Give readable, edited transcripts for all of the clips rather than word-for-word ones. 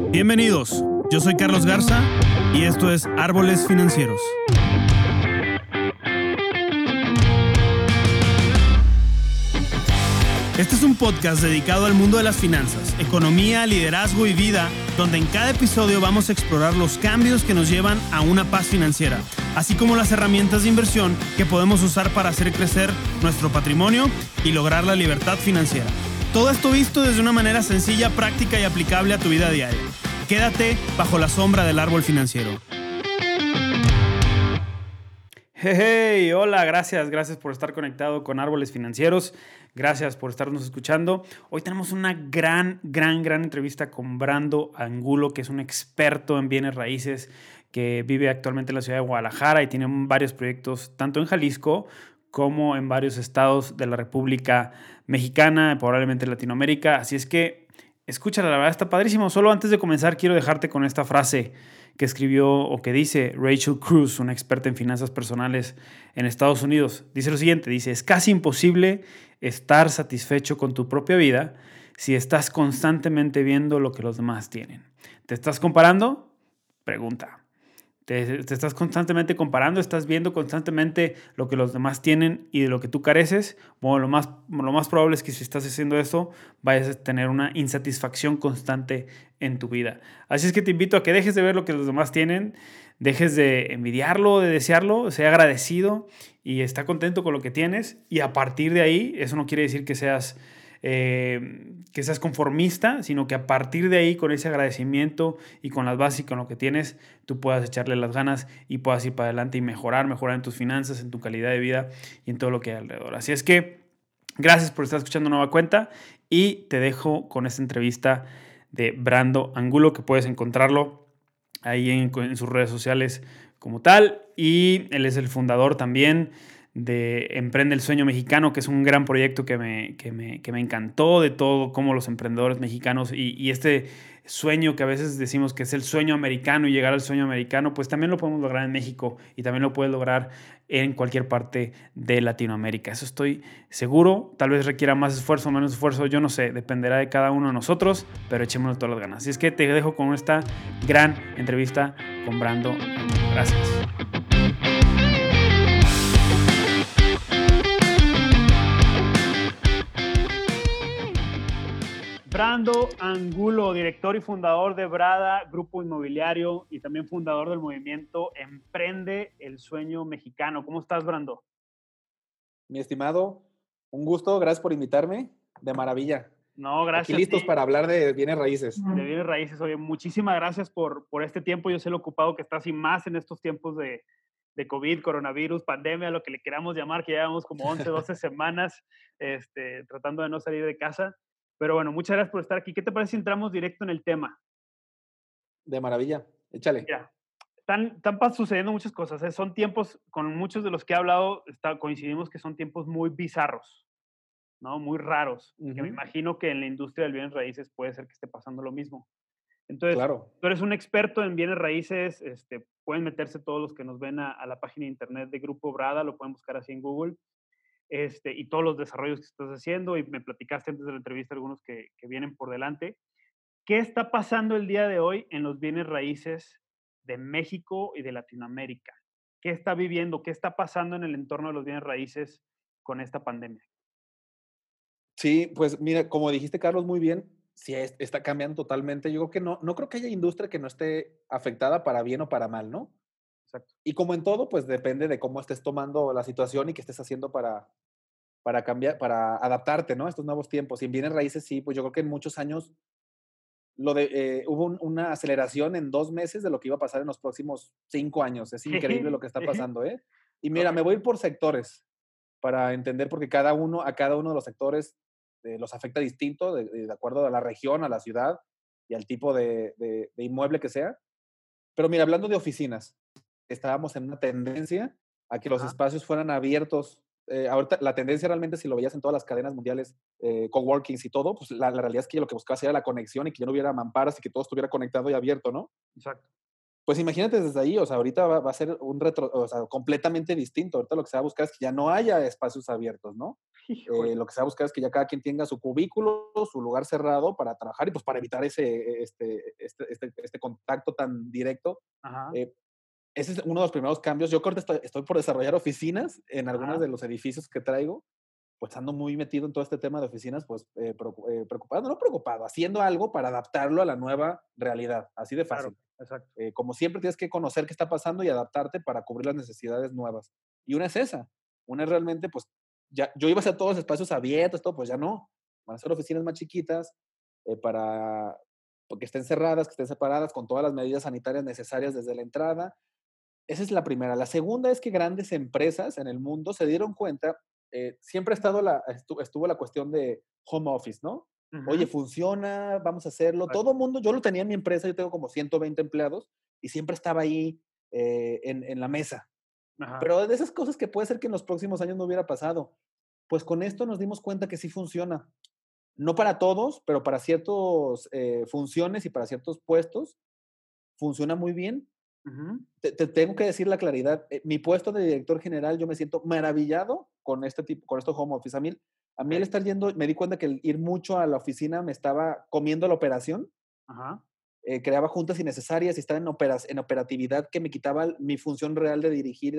Bienvenidos, yo soy Carlos Garza y esto es Árboles Financieros. Este es un podcast dedicado al mundo de las finanzas, economía, liderazgo y vida, donde en cada episodio vamos a explorar los cambios que nos llevan a una paz financiera, así como las herramientas de inversión que podemos usar para hacer crecer nuestro patrimonio y lograr la libertad financiera. Todo esto visto desde una manera sencilla, práctica y aplicable a tu vida diaria. Quédate bajo la sombra del árbol financiero. Hey, hola, gracias por estar conectado con Árboles Financieros. Gracias por estarnos escuchando. Hoy tenemos una gran entrevista con Brando Angulo, que es un experto en bienes raíces, que vive actualmente en la ciudad de Guadalajara y tiene varios proyectos, tanto en Jalisco como en varios estados de la República Mexicana, probablemente en Latinoamérica. Así es que escúchala, la verdad está padrísimo. Solo antes de comenzar quiero dejarte con esta frase que escribió o que dice Rachel Cruz, una experta en finanzas personales en Estados Unidos. Dice lo siguiente, dice: es casi imposible estar satisfecho con tu propia vida si estás constantemente viendo lo que los demás tienen. ¿Te estás comparando? Pregunta. ¿Te estás constantemente comparando? ¿Estás viendo constantemente lo que los demás tienen y de lo que tú careces? Bueno, lo más probable es que si estás haciendo eso, vayas a tener una insatisfacción constante en tu vida. Así es que te invito a que dejes de ver lo que los demás tienen, dejes de envidiarlo, de desearlo, sea agradecido y está contento con lo que tienes. Y a partir de ahí, eso no quiere decir que seas conformista, sino que a partir de ahí, con ese agradecimiento y con las bases y con lo que tienes, tú puedas echarle las ganas y puedas ir para adelante y mejorar en tus finanzas, en tu calidad de vida y en todo lo que hay alrededor. Así es que gracias por estar escuchando Nueva Cuenta y te dejo con esta entrevista de Brando Angulo, que puedes encontrarlo ahí en sus redes sociales como tal, y él es el fundador también de Emprende el Sueño Mexicano, que es un gran proyecto que me encantó, de todo cómo los emprendedores mexicanos y este sueño que a veces decimos que es el sueño americano y llegar al sueño americano, pues también lo podemos lograr en México y también lo puedes lograr en cualquier parte de Latinoamérica. Eso estoy seguro. Tal vez requiera más esfuerzo o menos esfuerzo, yo no sé, dependerá de cada uno de nosotros, pero echémonos todas las ganas. Así es que te dejo con esta gran entrevista con Brando. Gracias. Brando Angulo, director y fundador de Brada Grupo Inmobiliario y también fundador del movimiento Emprende el Sueño Mexicano. ¿Cómo estás, Brando? Mi estimado, un gusto, gracias por invitarme. De maravilla. No, gracias. Aquí listos para hablar de bienes raíces. De bienes raíces. Oye, muchísimas gracias por este tiempo. Yo sé lo ocupado que estás y más en estos tiempos de COVID, coronavirus, pandemia, lo que le queramos llamar, que llevamos como 11, 12 semanas tratando de no salir de casa. Pero bueno, muchas gracias por estar aquí. ¿Qué te parece si entramos directo en el tema? De maravilla, échale. Mira, están sucediendo muchas cosas. Son tiempos, con muchos de los que he hablado, coincidimos que son tiempos muy bizarros, ¿no? Muy raros. Que me imagino que en la industria del bienes raíces puede ser que esté pasando lo mismo. Entonces, Claro. tú eres un experto en bienes raíces. Pueden meterse todos los que nos ven a la página de internet de Grupo Brada, lo pueden buscar así en Google. Y todos los desarrollos que estás haciendo, y me platicaste antes de la entrevista algunos que vienen por delante. ¿Qué está pasando el día de hoy en los bienes raíces de México y de Latinoamérica? ¿Qué está viviendo? ¿Qué está pasando en el entorno de los bienes raíces con esta pandemia? Sí, pues mira, como dijiste, Carlos, muy bien, sí está cambiando totalmente. Yo creo que no creo que haya industria que no esté afectada para bien o para mal, ¿no? Exacto. Y como en todo, pues depende de cómo estés tomando la situación y qué estés haciendo para cambiar, para adaptarte, ¿no? A estos nuevos tiempos. Y en bienes raíces, sí, pues yo creo que en muchos años hubo una aceleración en 2 meses de lo que iba a pasar en los próximos 5 años. Es increíble lo que está pasando, ¿eh? Y mira, me voy a ir por sectores para entender, porque a cada uno de los sectores los afecta distinto, de acuerdo a la región, a la ciudad y al tipo de inmueble que sea. Pero mira, hablando de oficinas, estábamos en una tendencia a que los Ajá. espacios fueran abiertos. Ahorita la tendencia realmente, si lo veías en todas las cadenas mundiales, coworkings y todo, pues la realidad es que lo que buscabas era la conexión y que ya no hubiera mamparas y que todo estuviera conectado y abierto, ¿no? Exacto. Pues imagínate desde ahí, o sea, ahorita va a ser un retro, o sea, completamente distinto. Ahorita lo que se va a buscar es que ya no haya espacios abiertos, ¿no? Híjole. Lo que se va a buscar es que ya cada quien tenga su cubículo, su lugar cerrado para trabajar y pues para evitar este contacto tan directo. Ajá, Eh, Ese es uno de los primeros cambios. Yo creo que estoy por desarrollar oficinas en algunos ajá, de los edificios que traigo, pues ando muy metido en todo este tema de oficinas, pues preocupado, no preocupado, haciendo algo para adaptarlo a la nueva realidad, así de claro, fácil. exacto. Como siempre tienes que conocer qué está pasando y adaptarte para cubrir las necesidades nuevas. Y una es esa, una es realmente, pues, ya, yo iba a hacer todos los espacios abiertos, todo, pues ya no. Van a ser oficinas más chiquitas para que estén cerradas, que estén separadas, con todas las medidas sanitarias necesarias desde la entrada. Esa es la primera. La segunda es que grandes empresas en el mundo se dieron cuenta, siempre ha estado estuvo la cuestión de home office, ¿no? Oye, Ujú, funciona, vamos a hacerlo. Todo exacto. mundo, yo lo tenía en mi empresa, yo tengo como 120 empleados y siempre estaba ahí en la mesa. Ajá, Pero de esas cosas que puede ser que en los próximos años no hubiera pasado. Pues con esto nos dimos cuenta que sí funciona. No para todos, pero para ciertas funciones y para ciertos puestos funciona muy bien. ujú, Te tengo que decir la claridad. Mi puesto de director general, yo me siento maravillado con este tipo, con estos home office. A mí el okey, estar yendo, me di cuenta que el ir mucho a la oficina me estaba comiendo la operación, ajá, creaba juntas innecesarias y estaba en operatividad que me quitaba mi función real de dirigir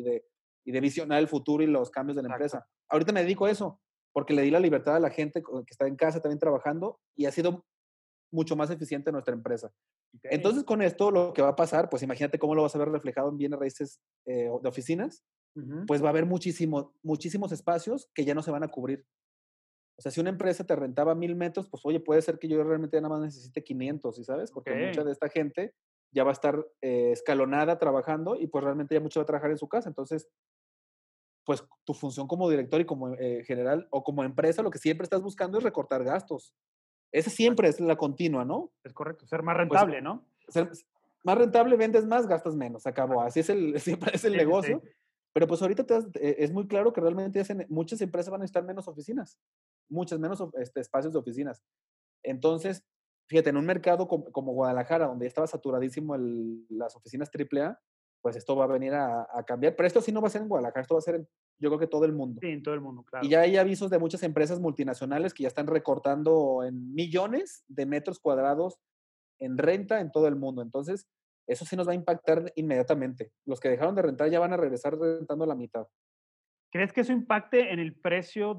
y de visionar el futuro y los cambios de la exacto. empresa. Ahorita me dedico a eso, porque le di la libertad a la gente que está en casa también trabajando y ha sido mucho más eficiente nuestra empresa. Okey, Entonces, con esto lo que va a pasar, pues imagínate cómo lo vas a ver reflejado en bienes raíces de oficinas, ujú, pues va a haber muchísimos espacios que ya no se van a cubrir. O sea, si una empresa te rentaba 1000 metros, pues oye, puede ser que yo realmente ya nada más necesite 500, ¿sí sabes? Porque mucha okey, de esta gente ya va a estar escalonada trabajando y pues realmente ya mucho va a trabajar en su casa. Entonces, pues tu función como director y como general o como empresa, lo que siempre estás buscando es recortar gastos. Esa siempre exacto. es la continua, ¿no? Es correcto, ser más Pues rentable, ¿no? ser más rentable, vendes más, gastas menos, se acabó. Exacto. Así es siempre es el Sí, sí, sí. negocio. Pero pues ahorita es muy claro que realmente muchas empresas van a necesitar menos oficinas, muchas menos espacios de oficinas. Entonces, fíjate, en un mercado como Guadalajara, donde ya estaba saturadísimo las oficinas AAA, pues esto va a venir a cambiar. Pero esto sí no va a ser en Guadalajara, esto va a ser yo creo que todo el mundo. Sí, en todo el mundo, Y claro. ya hay avisos de muchas empresas multinacionales que ya están recortando en millones de metros cuadrados en renta en todo el mundo. Entonces, eso sí nos va a impactar inmediatamente. Los que dejaron de rentar ya van a regresar rentando la mitad. ¿Crees que eso impacte en el precio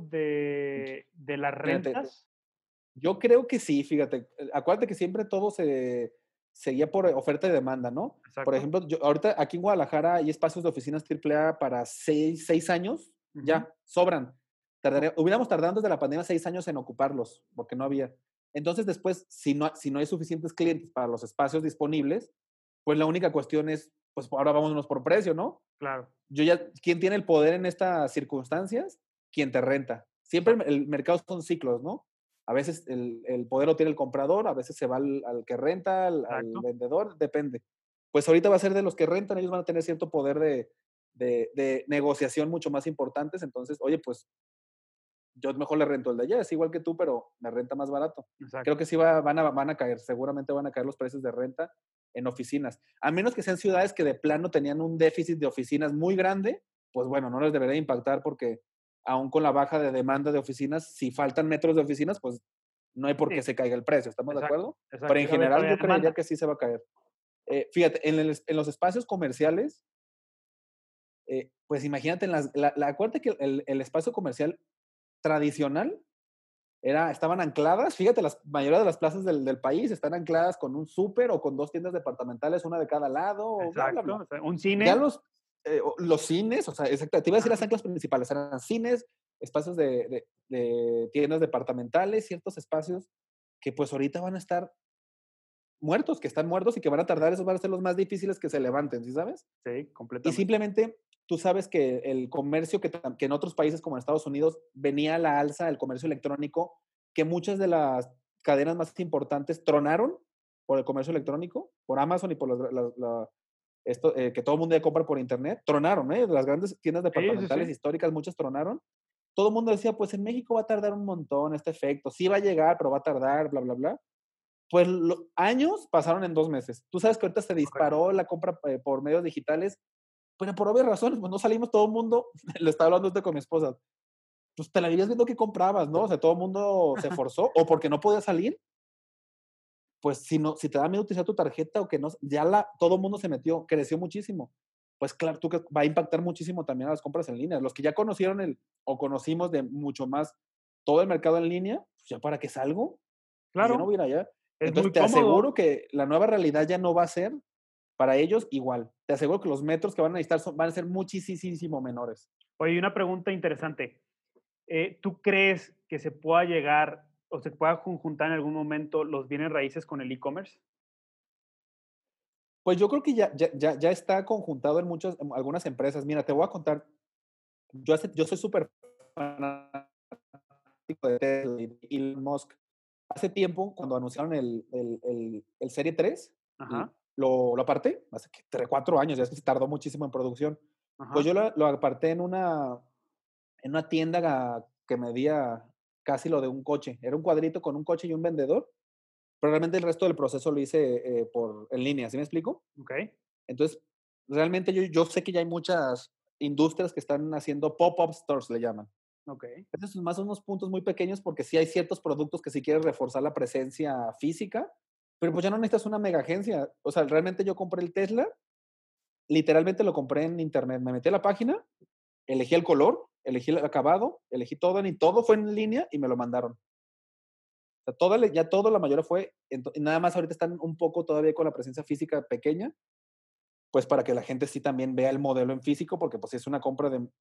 de las Fíjate, rentas? yo creo que sí, fíjate. Acuérdate que siempre todo se seguía por oferta y demanda, ¿no? Por Exacto. ejemplo, ahorita aquí en Guadalajara hay espacios de oficinas AAA para 6 años, Ujú. ya, sobran. O Hubiéramos tardado desde la pandemia 6 años en ocuparlos, porque no había. Entonces, después, si no hay suficientes clientes para los espacios disponibles, pues la única cuestión es, pues ahora vámonos por precio, ¿no? claro, ¿Quién tiene el poder en estas circunstancias? Quien te renta. Siempre exacto, el mercado son ciclos, ¿no? A veces el poder lo tiene el comprador, a veces se va al que renta, al exacto. vendedor, depende. Pues ahorita va a ser de los que rentan, ellos van a tener cierto poder de negociación mucho más importantes. Entonces, oye, pues yo mejor le rento el de allá, es igual que tú, pero me renta más barato. Creo Exacto. que sí van a caer, seguramente van a caer los precios de renta en oficinas. A menos que sean ciudades que de plano tenían un déficit de oficinas muy grande, pues bueno, no les debería impactar porque aún con la baja de demanda de oficinas, si faltan metros de oficinas, pues no hay por qué Sí, se caiga el precio, ¿estamos de exacto, acuerdo? Pero exacto. en Y va a haber general todavía yo creería demanda. que sí se va a caer. Fíjate, en los espacios comerciales, pues imagínate, acuérdate que el espacio comercial tradicional estaban ancladas, fíjate, la mayoría de las plazas del país están ancladas con un súper o con dos tiendas departamentales, una de cada lado, o bla, bla, Exacto. bla. O sea, un Ya cine. los cines, o sea, exacto, te iba a decir las Ajá, anclas principales, eran cines, espacios de tiendas departamentales, ciertos espacios que pues ahorita van a estar muertos, que están muertos y que van a tardar, esos van a ser los más difíciles que se levanten, ¿sí sabes? sí, Y completamente. simplemente tú sabes que el comercio que en otros países como en Estados Unidos venía a la alza, el comercio electrónico, que muchas de las cadenas más importantes tronaron por el comercio electrónico, por Amazon y por que todo el mundo ya compra por internet, tronaron, ¿eh? Las grandes tiendas Sí, sí, departamentales sí. históricas, muchas tronaron. Todo el mundo decía, pues en México va a tardar un montón este efecto, sí va a llegar, pero va a tardar, bla, bla, bla. Pues años pasaron en 2 meses. Tú sabes que ahorita se Correcto. disparó la compra por medios digitales, pero por obvias razones, pues no salimos todo el mundo, le estaba hablando ahorita con mi esposa, pues te la vivías viendo qué comprabas, ¿no? O sea, todo el mundo se forzó, o porque no podía salir, pues si no, si te da miedo utilizar tu tarjeta o que no, ya todo el mundo se metió, creció muchísimo. Pues claro, tú que va a impactar muchísimo también a las compras en línea. Los que ya conocieron o conocimos de mucho más todo el mercado en línea, pues ya para qué salgo, pues ya no Claro, voy a ir allá. es Entonces muy te cómodo. aseguro que la nueva realidad ya no va a ser para ellos igual. Te aseguro que los metros que van a necesitar van a ser muchísimo menores. Oye, una pregunta interesante. ¿Tú crees que se pueda llegar o se pueda conjuntar en algún momento los bienes raíces con el e-commerce? Pues yo creo que ya está conjuntado en algunas empresas. Mira, te voy a contar, yo soy súper fanático de Tesla y Elon Musk. Hace tiempo, cuando anunciaron el Serie 3, Ajá, lo aparté, hace que 3, 4 años, ya es que se tardó muchísimo en producción. Pues ajá, yo lo aparté en una tienda que medía casi lo de un coche. Era un cuadrito con un coche y un vendedor, pero realmente el resto del proceso lo hice en línea, ¿sí me explico? okey, Entonces, realmente yo sé que ya hay muchas industrias que están haciendo pop-up stores, le llaman. okey. Esos son más unos puntos muy pequeños porque sí hay ciertos productos que sí quieres reforzar la presencia física, pero pues ya no necesitas una mega agencia. O sea, realmente yo compré el Tesla, literalmente lo compré en internet. Me metí a la página, elegí el color, elegí el acabado, elegí todo, y todo fue en línea y me lo mandaron. O sea, ya todo, la mayoría fue, y nada más ahorita están un poco todavía con la presencia física pequeña, pues para que la gente sí también vea el modelo en físico, porque pues si es una compra de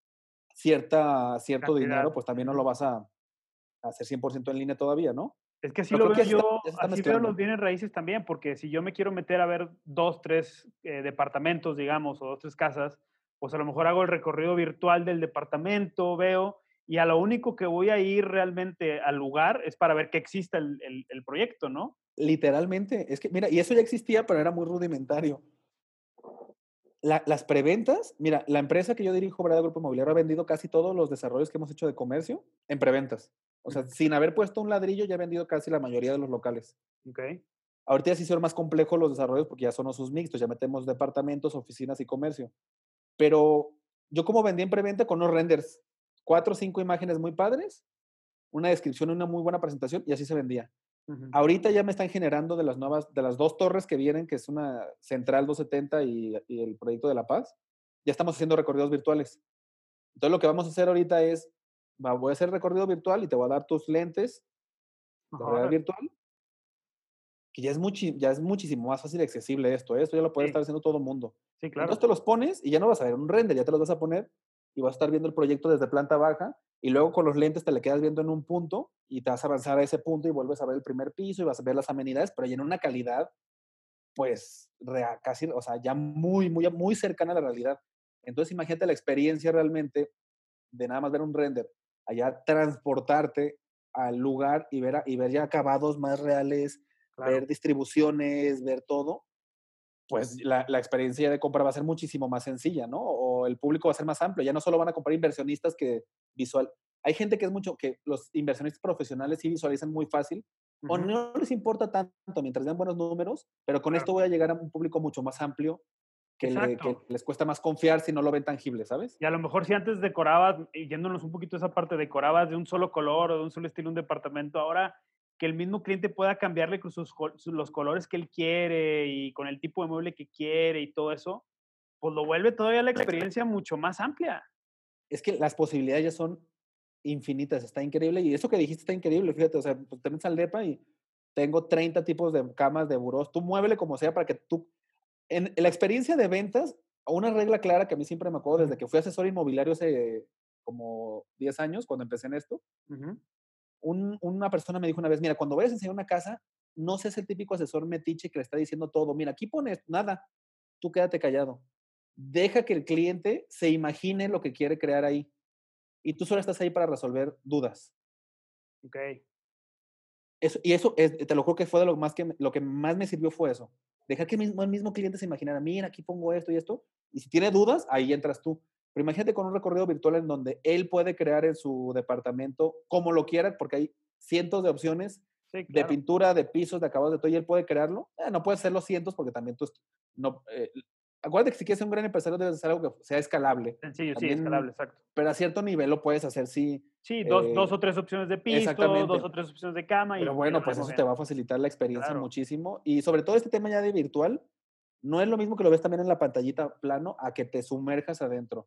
cierto Cantidad. dinero, pues también no lo Ujú. vas a hacer 100% en línea todavía, ¿no? Es que así Pero lo creo que veo yo, ya se está así veo los mezclando. bienes raíces también, porque si yo me quiero meter a ver 2 3 departamentos, digamos, o 2 3 casas, pues a lo mejor hago el recorrido virtual del departamento, veo, y a lo único que voy a ir realmente al lugar es para ver que exista el proyecto, ¿no? Literalmente, es que, mira, y eso ya existía, pero era muy rudimentario. Las preventas, mira, la empresa que yo dirijo, Brada Grupo Inmobiliario, ha vendido casi todos los desarrollos que hemos hecho de comercio en preventas. O sea, Ujú, sin haber puesto un ladrillo, ya ha vendido casi la mayoría de los locales. okey, Ahorita ya se hicieron más complejos los desarrollos porque ya son usos mixtos, ya metemos departamentos, oficinas y comercio. Pero yo como vendí en preventa con unos renders, 4 o 5 imágenes muy padres, una descripción, una muy buena presentación y así se vendía. ujú. Ahorita ya me están generando de las 2 torres que vienen, que es una Central 270 y el Proyecto de La Paz, ya estamos haciendo recorridos virtuales. Entonces, lo que vamos a hacer ahorita es, voy a hacer recorrido virtual y te voy a dar tus lentes de realidad Órale, virtual, que ya es muchísimo más fácil y accesible esto, ¿eh? Esto ya lo puede sí, estar haciendo todo el mundo. sí, Entonces, claro. te los pones y ya no vas a ver un render, ya te los vas a poner y vas a estar viendo el proyecto desde planta baja y luego con los lentes te le quedas viendo en un punto y te vas a avanzar a ese punto y vuelves a ver el primer piso y vas a ver las amenidades, pero ya en una calidad pues casi, o sea, ya muy cercana a la realidad. Entonces, imagínate la experiencia realmente de nada más ver un render, allá transportarte al lugar y ver ya acabados más reales, Claro. ver distribuciones, ver todo, pues la experiencia de compra va a ser muchísimo más sencilla, ¿no? O el público va a ser más amplio, ya no solo van a comprar inversionistas que visual. Hay gente que los inversionistas profesionales sí visualizan muy fácil, o Ujú, no les importa tanto mientras den buenos números, pero con claro. esto voy a llegar a un público mucho más amplio que Exacto. les cuesta más confiar si no lo ven tangible, ¿sabes? Y a lo mejor si antes decorabas, y yéndonos un poquito a esa parte, decorabas de un solo color o de un solo estilo un departamento, ahora que el mismo cliente pueda cambiarle con los colores que él quiere y con el tipo de mueble que quiere y todo eso, pues lo vuelve todavía la experiencia mucho más amplia. Es que las posibilidades ya son infinitas, está increíble. Y eso que dijiste está increíble, fíjate, o sea, pues te metes al depa y tengo 30 tipos de camas, de burós, tú muévele como sea para que tú, en la experiencia de ventas, una regla clara que a mí siempre me acuerdo Ujú, desde que fui asesor inmobiliario hace como 10 años, cuando empecé en esto, ujú. una persona me dijo una vez, mira, cuando vayas a enseñar una casa, no seas el típico asesor metiche que le está diciendo todo, mira, aquí pones nada, tú quédate callado. Deja que el cliente se imagine lo que quiere crear ahí y tú solo estás ahí para resolver dudas. Okey. Eso te lo juro que fue de lo que más me sirvió fue eso. Dejar que el mismo cliente se imaginara, mira, aquí pongo esto y esto, y si tiene dudas, ahí entras tú. Pero imagínate con un recorrido virtual en donde él puede crear en su departamento como lo quiera, porque hay cientos de opciones Sí, de claro. pintura, de pisos, de acabados, de todo, y él puede crearlo. No puede hacer los cientos porque también tú, no, acuérdate que si quieres ser un gran empresario debes hacer algo que sea escalable. Sencillo, sí, escalable, También, exacto. pero a cierto nivel lo puedes hacer, sí. Sí, dos eh, o 3 opciones de piso, 2 exactamente. o 3 opciones de cama Pero y lo bueno, vas pues eso te moviendo. va a facilitar la experiencia Claro, muchísimo. Y sobre todo este tema ya de virtual, no es lo mismo que lo ves también en la pantallita plano a que te sumerjas adentro.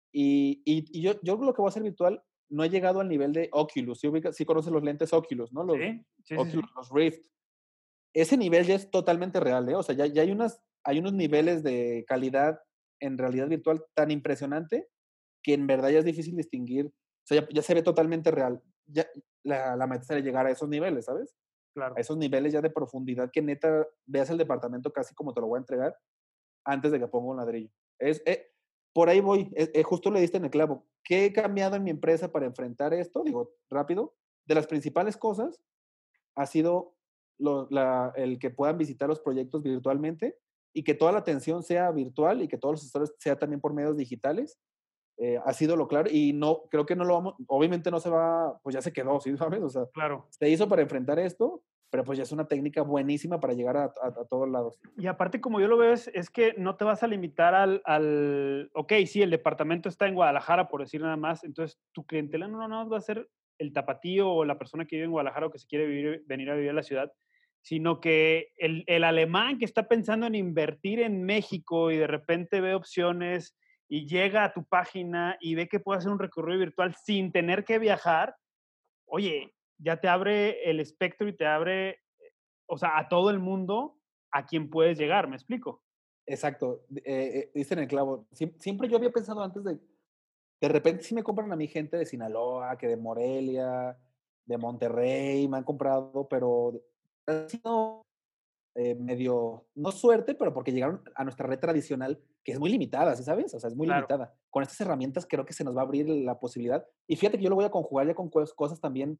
Y yo lo que voy a hacer virtual, no he llegado al nivel de Oculus. Sí conoces los lentes Oculus, ¿no? Los sí, sí, sí, Oculus, sí, los Rift. Ese nivel ya es totalmente real, ¿eh? O sea, ya hay unos niveles de calidad en realidad virtual tan impresionante que en verdad ya es difícil distinguir. O sea, ya se ve totalmente real. Ya, la meta sería llegar a esos niveles, ¿sabes? A claro. esos niveles ya de profundidad que neta veas el departamento casi como te lo voy a entregar antes de que ponga un ladrillo. Es, por ahí voy, justo le diste en el clavo. ¿Qué he cambiado en mi empresa para enfrentar esto? Digo, rápido. De las principales cosas ha sido el que puedan visitar los proyectos virtualmente y que toda la atención sea virtual y que todos los asesores sea también por medios digitales. Ha sido lo claro y no, creo que no lo vamos, obviamente no se va, pues ya se quedó, ¿sí sabes? O sea, Claro. se hizo para enfrentar esto, pero pues ya es una técnica buenísima para llegar a todos lados. Y aparte, como yo lo veo, es que no te vas a limitar ok, sí, el departamento está en Guadalajara, por decir nada más, entonces tu clientela no va a ser el tapatío o la persona que vive en Guadalajara o que se quiere venir a vivir a la ciudad, sino que el alemán que está pensando en invertir en México y de repente ve opciones y llega a tu página y ve que puede hacer un recorrido virtual sin tener que viajar, oye, ya te abre el espectro y te abre, o sea, a todo el mundo a quien puedes llegar, ¿me explico? Exacto, diste en el clavo. Siempre yo había pensado antes de repente sí me compran a mi gente de Sinaloa, que de Morelia, de Monterrey, me han comprado, pero ha sido medio, no suerte, pero porque llegaron a nuestra red tradicional, que es muy limitada, ¿sí sabes? O sea, es muy Claro. limitada. Con estas herramientas creo que se nos va a abrir la posibilidad. Y fíjate que yo lo voy a conjugar ya con cosas también.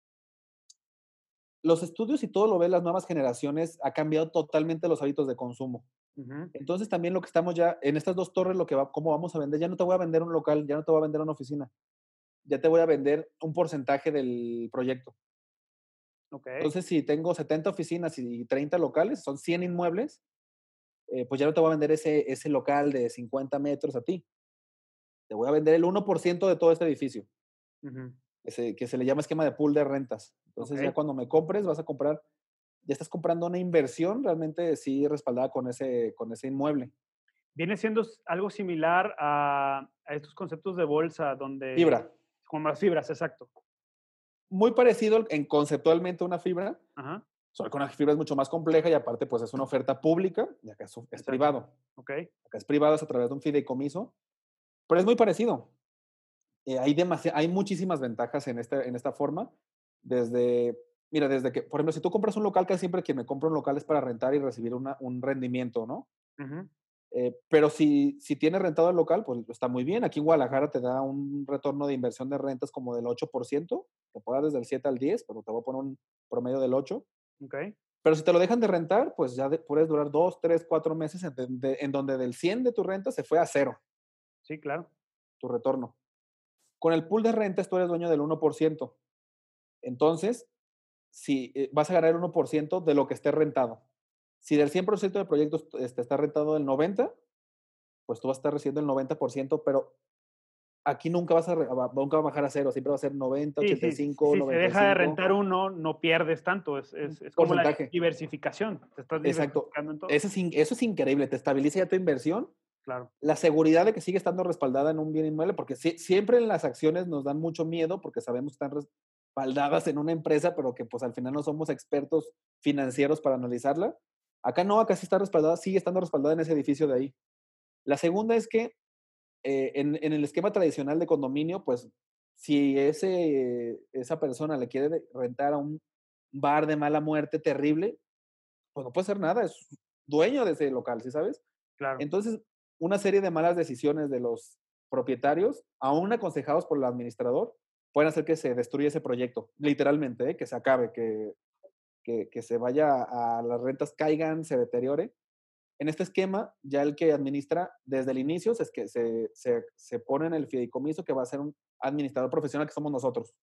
Los estudios y todo lo ven las nuevas generaciones, ha cambiado totalmente los hábitos de consumo. Ujú. Entonces también lo que estamos ya, en estas dos torres, lo que va, cómo vamos a vender, ya no te voy a vender un local, ya no te voy a vender una oficina, ya te voy a vender un porcentaje del proyecto. Okey. Entonces, si tengo 70 oficinas y 30 locales, son 100 inmuebles, pues ya no te voy a vender ese local de 50 metros a ti. Te voy a vender el 1% de todo este edificio, Ujú. que se le llama esquema de pool de rentas. Entonces, ya Okey. cuando me compres, vas a comprar, ya estás comprando una inversión realmente sí respaldada con ese inmueble. Viene siendo algo similar a estos conceptos de bolsa donde Fibra. con las fibras, exacto. Muy parecido en conceptualmente a una fibra, Ajá, solo que una fibra es mucho más compleja y aparte pues es una oferta pública y acá es exacto. privado. Okey. Acá es privado, es a través de un fideicomiso, pero es muy parecido. Hay muchísimas ventajas en esta forma. Desde, mira, desde que, por ejemplo, si tú compras un local, casi siempre quien me compra un local es para rentar y recibir un rendimiento, ¿no? Ujú. Pero si tienes rentado el local, pues está muy bien. Aquí en Guadalajara te da un retorno de inversión de rentas como del 8%, te puede dar desde el 7 al 10, pero te voy a poner un promedio del 8. Okey. Pero si te lo dejan de rentar, pues ya puedes durar 2, 3, 4 meses en donde del 100 de tu renta se fue a cero Sí, claro. tu retorno. Con el pool de rentas tú eres dueño del 1%. Entonces, si vas a ganar el 1% de lo que esté rentado. Si del 100% de proyectos está rentado el 90, pues tú vas a estar recibiendo el 90%, pero aquí nunca nunca va a bajar a cero, siempre va a ser 90, Sí, ochenta y sí, cinco, si se noventa y deja de cinco rentar uno, no pierdes tanto, es como la porcentaje. diversificación, te estás Exacto. diversificando en todo. Eso es increíble, te estabiliza ya tu inversión, Claro, la seguridad de que sigue estando respaldada en un bien inmueble, porque siempre en las acciones nos dan mucho miedo porque sabemos que están respaldadas en una empresa, pero que pues al final no somos expertos financieros para analizarla. Acá no, acá sí está respaldada, sigue estando respaldada en ese edificio de ahí. La segunda es que en el esquema tradicional de condominio, pues si esa persona le quiere rentar a un bar de mala muerte terrible, pues no puede hacer nada, es dueño de ese local, ¿sí sabes? claro. Entonces, una serie de malas decisiones de los propietarios, aún aconsejados por el administrador, pueden hacer que se destruya ese proyecto, literalmente, que se acabe, que se vaya a las rentas caigan, se deteriore. En este esquema, ya el que administra desde el inicio es que se pone en el fideicomiso que va a ser un administrador profesional que somos nosotros.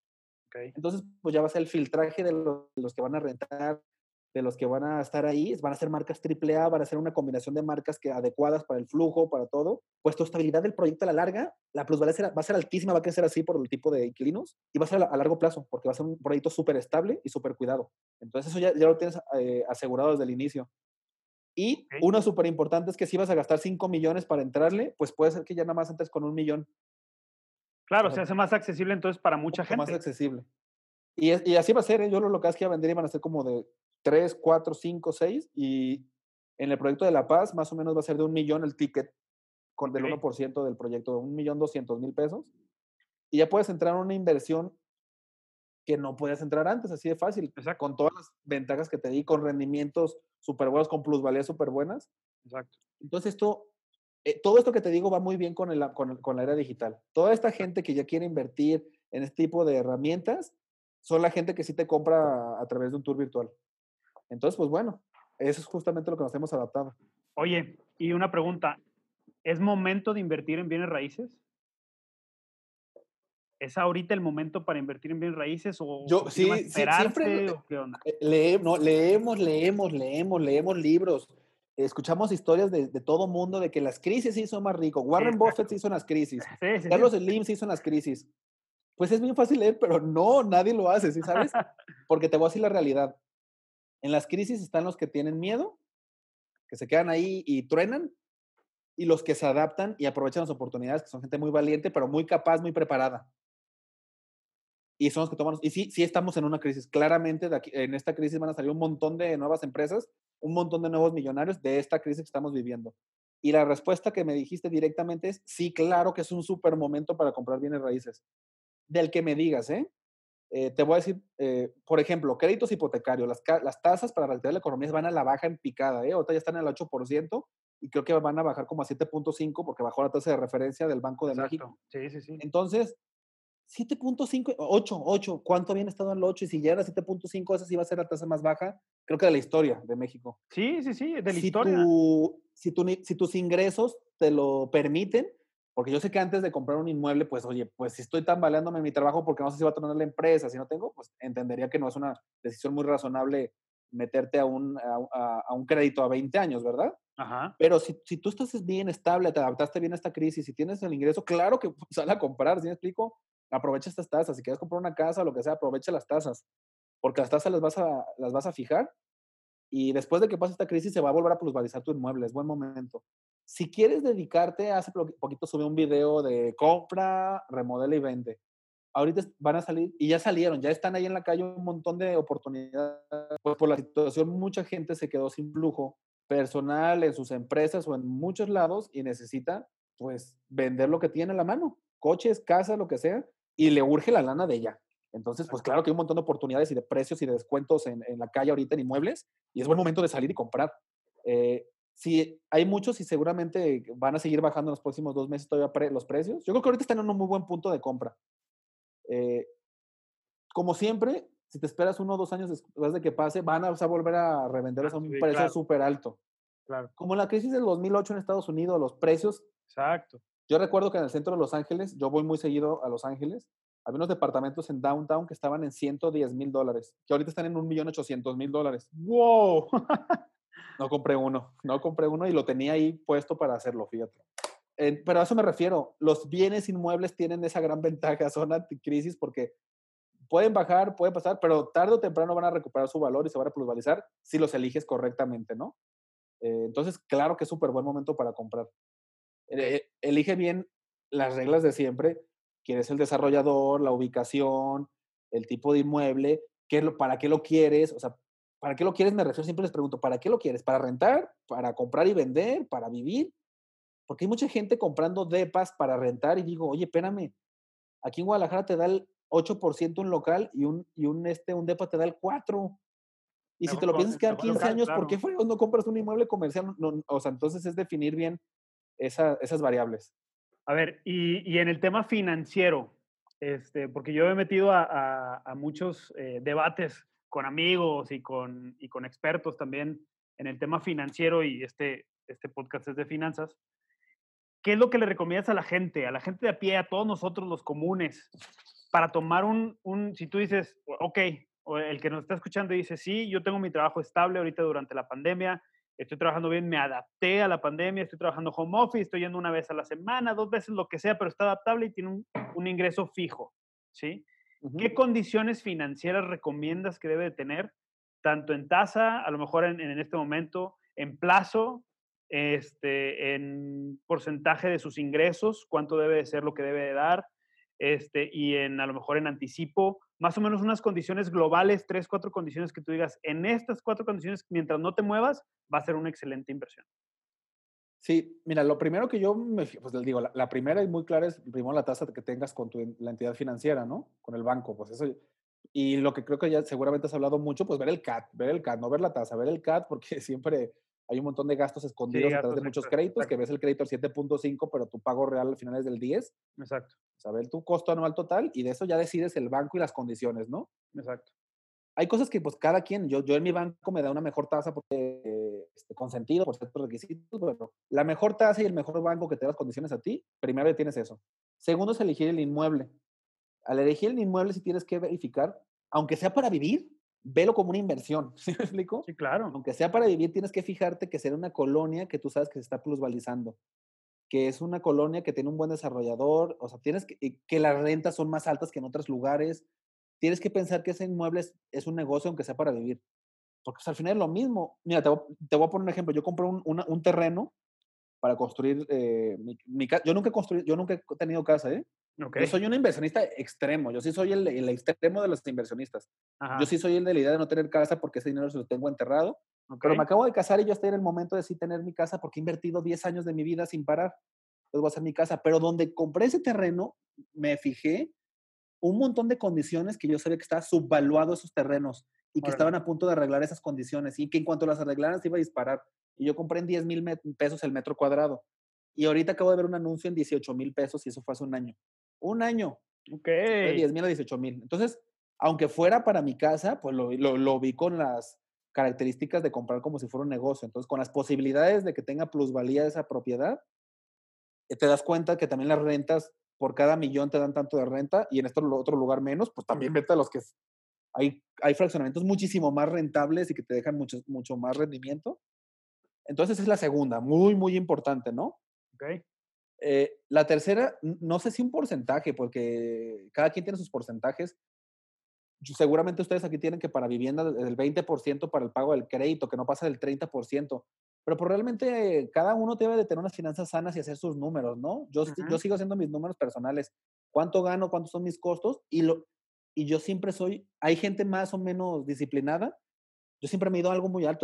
okey. Entonces, pues ya va a ser el filtraje de los que van a rentar, de los que van a estar ahí, van a ser marcas triple A, van a ser una combinación de marcas que adecuadas para el flujo, para todo. Pues tu estabilidad del proyecto a la larga, la plusvalía va a ser altísima, va a crecer así por el tipo de inquilinos y va a ser a largo plazo, porque va a ser un proyecto súper estable y súper cuidado. Entonces, eso ya lo tienes asegurado desde el inicio. Y Okey. una súper importante es que si vas a gastar 5 millones para entrarle, pues puede ser que ya nada más entres con 1 millón. O Claro, sea, se hace más accesible entonces para mucha mucho más gente. accesible. Y así va a ser, ¿eh? Yo lo locales que iba a vender iban a ser como de 3 4 5 6 y en el proyecto de La Paz más o menos va a ser de 1 millón el ticket con del Okey, 1% del proyecto, 1,200,000 pesos. Y ya puedes entrar en una inversión que no podías entrar antes, así de fácil, exacto, con todas las ventajas que te di, con rendimientos súper buenos, con plusvalías súper buenas. exacto, Entonces todo esto que te digo va muy bien con la era digital. Toda esta exacto. gente que ya quiere invertir en este tipo de herramientas son la gente que sí te compra a través de un tour virtual. Entonces, pues bueno, eso es justamente lo que nos hemos adaptado. Oye, y una pregunta, ¿es momento de invertir en bienes raíces? ¿Es ahorita el momento para invertir en bienes raíces o Yo conviene más sí, sí, siempre esperarse o qué onda? no, leemos libros, escuchamos historias de todo mundo de que las crisis sí son más ricos. Warren Buffett Exacto. se hizo en las crisis, Sí, sí, sí. Carlos Slim se hizo en las crisis. Pues es bien fácil leer, pero no, nadie lo hace, ¿sí sabes? Porque te voy a decir la realidad. En las crisis están los que tienen miedo, que se quedan ahí y truenan, y los que se adaptan y aprovechan las oportunidades, que son gente muy valiente, pero muy capaz, muy preparada. Y son los que toman. Y sí, sí estamos en una crisis. Claramente, en esta crisis van a salir un montón de nuevas empresas, un montón de nuevos millonarios de esta crisis que estamos viviendo. Y la respuesta que me dijiste directamente es: sí, claro que es un súper momento para comprar bienes raíces. Del que me digas, ¿eh? Te voy a decir, por ejemplo, créditos hipotecarios, las tasas para reactivar la economía van a la baja en picada, ¿eh? Ahorita ya están al 8% y creo que van a bajar como a 7,5 porque bajó la tasa de referencia del Banco de México. Exacto. Sí, sí, sí. Entonces, 7,5, 8, ¿cuánto habían estado en el 8? Y si ya era 7,5, esa sí va a ser la tasa más baja, creo que de la historia de México. Sí, sí, sí, de la Si, historia. si tus ingresos te lo permiten, porque yo sé que antes de comprar un inmueble, pues oye, pues si estoy tambaleándome en mi trabajo porque no sé si va a tener la empresa, si no tengo, pues entendería que no es una decisión muy razonable meterte a un crédito a 20 años, ¿verdad? Ajá. Pero si tú estás bien estable, te adaptaste bien a esta crisis, si tienes el ingreso, claro que sal a comprar, ¿sí me explico? Aprovecha estas tasas, si quieres comprar una casa o lo que sea, aprovecha las tasas, porque las tasas las vas a fijar y después de que pase esta crisis se va a volver a plusvalizar tu inmueble, es buen momento. Si quieres dedicarte, hace poquito subí un video de compra, remodela y vende. Ahorita van a salir, y ya salieron, ya están ahí en la calle un montón de oportunidades. Pues por la situación, mucha gente se quedó sin flujo personal en sus empresas o en muchos lados y necesita, pues, vender lo que tiene a la mano, coches, casas, lo que sea, y le urge la lana de ella. Entonces, pues Exacto. claro que hay un montón de oportunidades y de precios y de descuentos en la calle ahorita en inmuebles y es buen momento de salir y comprar. Sí, hay muchos y seguramente van a seguir bajando en los próximos 2 meses todavía los precios. Yo creo que ahorita están en un muy buen punto de compra. Eh, Como siempre, si te esperas 1 o 2 años después de que pase, van a volver a revenderlos a un Sí, precio claro, súper alto. claro. Como la crisis del 2008 en Estados Unidos, los precios, Exacto. yo recuerdo que en el centro de Los Ángeles, yo voy muy seguido a Los Ángeles, había unos departamentos en downtown que estaban en $110,000, que ahorita están en 1,800,000. ¡Wow! No compré uno y lo tenía ahí puesto para hacerlo, fíjate. Pero a eso me refiero, los bienes inmuebles tienen esa gran ventaja, son anticrisis porque pueden bajar, puede pasar, pero tarde o temprano van a recuperar su valor y se van a plusvalizar si los eliges correctamente, ¿no? Entonces, claro que es súper buen momento para comprar. Okey. Elige bien las reglas de siempre, quién es el desarrollador, la ubicación, el tipo de inmueble, para qué lo quieres, o sea, ¿para qué lo quieres? Me refiero, siempre les pregunto, ¿para qué lo quieres? ¿Para rentar? ¿Para comprar y vender? ¿Para vivir? Porque hay mucha gente comprando depas para rentar y digo, oye, espérame, aquí en Guadalajara te da el 8% un local un depa te da el 4%. Y si te lo piensas quedar Mejor 15 local, años, ¿por qué claro. fregados no compras un inmueble comercial? No, o sea, entonces es definir bien esas variables. A ver, y en el tema financiero, porque yo he metido a muchos, debates con amigos y con expertos también en el tema financiero y este podcast es de finanzas. ¿qué es lo que le recomiendas a la gente de a pie, a todos nosotros los comunes, para tomar si tú dices, ok, o el que nos está escuchando dice, sí, yo tengo mi trabajo estable ahorita durante la pandemia, estoy trabajando bien, me adapté a la pandemia, estoy trabajando home office, estoy yendo una vez a la semana, 2 veces, lo que sea, pero está adaptable y tiene un ingreso fijo, ¿sí? ¿Qué Ujú. condiciones financieras recomiendas que debe de tener, tanto en tasa, a lo mejor en este momento, en plazo, en porcentaje de sus ingresos, cuánto debe de ser lo que debe de dar, y a lo mejor en anticipo, más o menos unas condiciones globales, 3, 4 condiciones que tú digas, en estas 4 condiciones, mientras no te muevas, va a ser una excelente inversión. Sí, mira, lo primero que yo pues les digo, la primera y muy clara es primero la tasa que tengas con la entidad financiera, ¿no? Con el banco, pues eso. Y lo que creo que ya seguramente has hablado mucho, pues ver el CAT, no ver la tasa, ver el CAT, porque siempre hay un montón de gastos Sí, escondidos detrás de gastos muchos extras. créditos, que Exacto, ves el crédito al 7.5, pero tu pago real al final es del 10. exacto, O sea, ver tu costo anual total y de eso ya decides el banco y las condiciones, ¿no? exacto. Hay cosas que pues cada quien, yo en mi banco me da una mejor tasa porque consentido por ciertos requisitos, pero la mejor tasa y el mejor banco que te da las condiciones a ti, primero tienes eso. Segundo es elegir el inmueble. Al elegir el inmueble, si tienes que verificar, aunque sea para vivir, velo como una inversión. ¿Sí me explico? Sí, claro. Aunque sea para vivir, tienes que fijarte que sea una colonia que tú sabes que se está plusvalizando, que es una colonia que tiene un buen desarrollador, o sea, tienes que las rentas son más altas que en otros lugares. Tienes que pensar que ese inmueble es un negocio, aunque sea para vivir. Porque pues, al final es lo mismo. Mira, te voy a poner un ejemplo. Yo compré un terreno para construir mi casa. Yo nunca he tenido casa, ¿eh? Ok. Yo soy un inversionista extremo. Yo sí soy el extremo de los inversionistas. Yo Ajá. sí soy el de la idea de no tener casa porque ese dinero se lo tengo enterrado. Ok. Pero me acabo de casar y yo estoy en el momento de sí tener mi casa porque he invertido 10 años de mi vida sin parar. Entonces voy a hacer mi casa. Pero donde compré ese terreno, me fijé un montón de condiciones que yo sabía que estaba subvaluado esos terrenos y que Órale. estaban a punto de arreglar esas condiciones y que en cuanto las arreglaran se iba a disparar. Y yo compré en 10,000 pesos el metro cuadrado. Y ahorita acabo de ver un anuncio en 18,000 pesos y eso fue hace un año. Un año. Ok. Se fue de 10,000 a 18,000. Entonces, aunque fuera para mi casa, pues lo vi con las características de comprar como si fuera un negocio. Entonces, con las posibilidades de que tenga plusvalía esa propiedad, te das cuenta que también las rentas por cada millón te dan tanto de renta y en este otro lugar menos, pues también vete a los que hay fraccionamientos muchísimo más rentables y que te dejan mucho más rendimiento. Entonces esa es la segunda, muy, muy importante, ¿no? Ok. La tercera, no sé si un porcentaje, porque cada quien tiene sus porcentajes. Seguramente ustedes aquí tienen que para vivienda el 20% para el pago del crédito, que no pasa del 30%. Pero pues realmente cada uno debe de tener unas finanzas sanas y hacer sus números, ¿no? Yo Ujú. sigo haciendo mis números personales. ¿Cuánto gano? ¿Cuántos son mis costos? Y yo siempre hay gente más o menos disciplinada. Yo siempre me he ido a algo muy alto.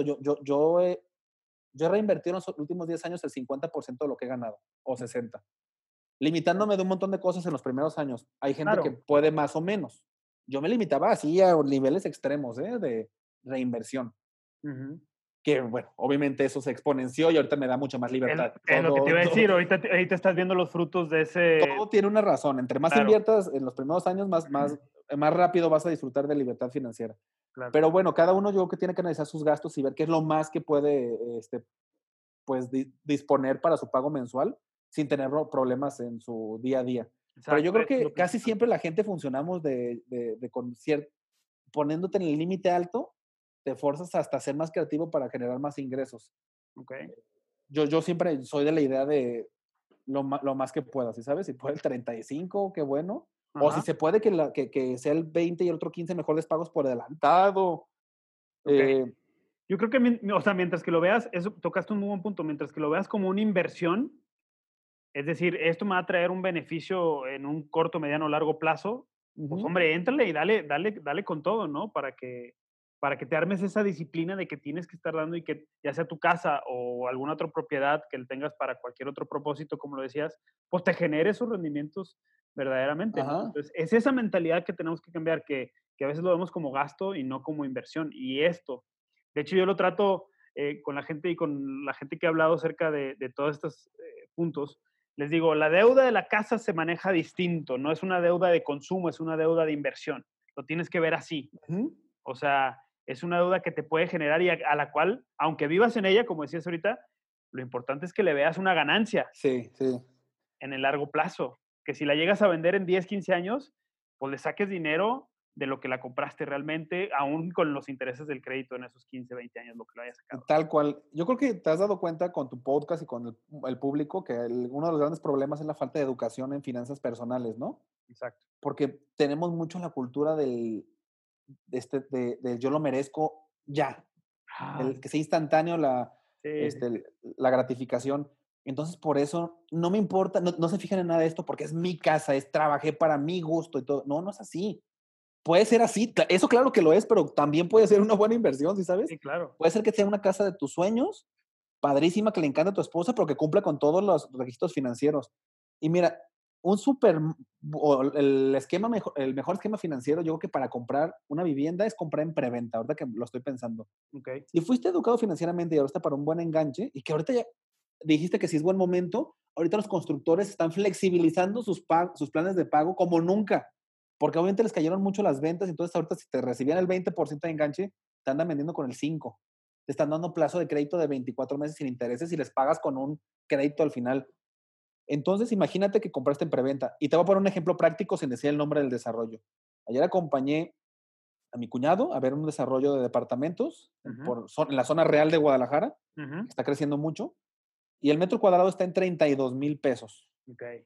Yo he reinvertido en los últimos 10 años el 50% de lo que he ganado, o 60, limitándome de un montón de cosas en los primeros años. Hay gente que Claro. puede más o menos. Yo me limitaba así a niveles extremos, de reinversión, Ujú. que bueno, obviamente eso se exponenció y ahorita me da mucha más libertad. Es lo que te Todo, iba a decir, todo, ahorita estás viendo los frutos de ese. todo tiene una razón. Entre más Claro, inviertas en los primeros años, más rápido vas a disfrutar de libertad financiera. claro. Pero bueno, cada uno yo creo que tiene que analizar sus gastos y ver qué es lo más que puede pues disponer para su pago mensual sin tener problemas en su día a día. Pero yo Exacto, creo eso es lo que casi principal. siempre la gente funcionamos de con poniéndote en el límite alto, te forzas hasta ser más creativo para generar más ingresos. Okey. Yo siempre soy de la idea de lo más que puedas, ¿sí sabes? Si puede el 35, qué bueno. O si Ajá. se puede que sea el 20 y el otro 15, mejor les pagos por adelantado. Okey. Eh, Yo creo que o sea, mientras que lo veas, eso tocaste un muy buen punto, mientras que lo veas como una inversión, es decir, esto me va a traer un beneficio en un corto, mediano, largo plazo, pues, ujú, hombre, éntrale y dale con todo, ¿no? Para que te armes esa disciplina de que tienes que estar dando y que, ya sea tu casa o alguna otra propiedad que le tengas para cualquier otro propósito, como lo decías, pues, te genere esos rendimientos verdaderamente, ¿no? ajá, Entonces, es esa mentalidad que tenemos que cambiar, que a veces lo vemos como gasto y no como inversión. Y esto, de hecho, yo lo trato, con la gente y con la gente que ha hablado acerca de todos estos, puntos, les digo, la deuda de la casa se maneja distinto, no es una deuda de consumo, es una deuda de inversión. Lo tienes que ver así. ujú, O sea, es una deuda que te puede generar y a la cual, aunque vivas en ella, como decías ahorita, Lo importante es que le veas una ganancia Sí, sí. en el largo plazo, que si la llegas a vender en 10, 15 años, pues le saques dinero de lo que la compraste realmente, aún con los intereses del crédito en esos 15, 20 años, lo que lo hayas sacado. Tal cual. Yo creo que te has dado cuenta con tu podcast y con el público que uno de los grandes problemas es la falta de educación en finanzas personales, ¿no? Exacto. Porque tenemos mucho la cultura del yo lo merezco ya, Ah, el que sea instantáneo sí, sí, sí. la gratificación. Entonces, por eso no me importa, no se fijan en nada de esto porque es mi casa, trabajé para mi gusto y todo. No, no es así. Puede ser así, eso claro que lo es, pero también puede ser una buena inversión, ¿sí sabes? Sí, claro. Puede ser que sea una casa de tus sueños, padrísima, que le encanta a tu esposa, pero que cumpla con todos los requisitos financieros. Y mira, un súper, o el mejor esquema financiero, yo creo que para comprar una vivienda es comprar en preventa, ahorita que lo estoy pensando. Okey. Si fuiste educado financieramente y ahora está para un buen enganche, y que ahorita ya dijiste que si es buen momento, ahorita los constructores están flexibilizando sus planes de pago como nunca, porque obviamente les cayeron mucho las ventas, entonces ahorita si te recibían el 20% de enganche, te andan vendiendo con el 5%. Te están dando plazo de crédito de 24 meses sin intereses y les pagas con un crédito al final. Entonces, imagínate que compraste en preventa. Y te voy a poner un ejemplo práctico sin decir el nombre del desarrollo. Ayer acompañé a mi cuñado a ver un desarrollo de departamentos Ujú, en la zona real de Guadalajara, ujú. que está creciendo mucho, y el metro cuadrado está en 32,000 pesos. Okey.